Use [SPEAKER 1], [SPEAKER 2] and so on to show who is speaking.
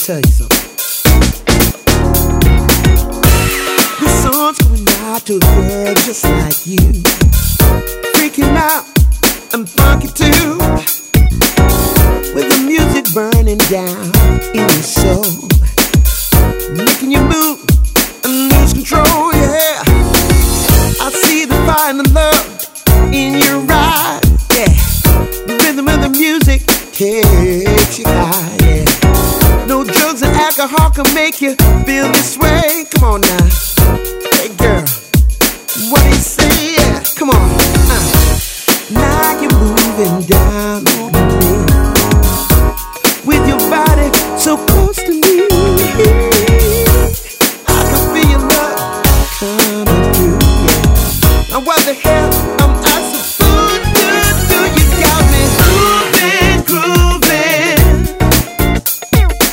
[SPEAKER 1] tell you something. This song's going out to the world just like you. Freaking out and funky too. With the music burning down in your soul, making you move and lose control, yeah. I see the fire and the love in your eyes, yeah. The rhythm of the music takes you high, yeah. No drugs and alcohol can make you feel this way. Come on now, hey girl, what do you say? Yeah, come on. Now you're moving down